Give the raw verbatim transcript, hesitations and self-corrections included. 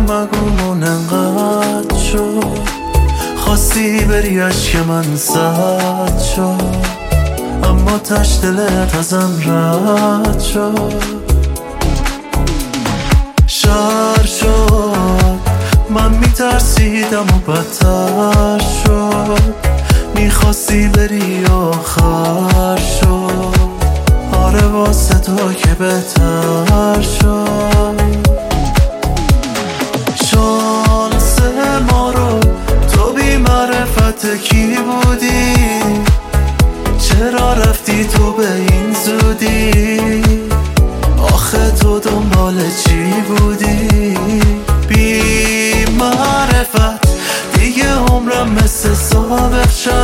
مگومون انقدر شد، خواستی بری عشق من سد شد، اما تش دلت ازم رد شد. شهر شد من میترسیدم و بدتر شد، میخواستی بری آخر شد، آره واسه تو که بهتر شد. شانس ما رو تو بی معرفت کی بودی، چرا رفتی تو به این زودی، آخه تو دنبال چی بودی؟ بی معرفت دیگه عمرم مثل سابق شد،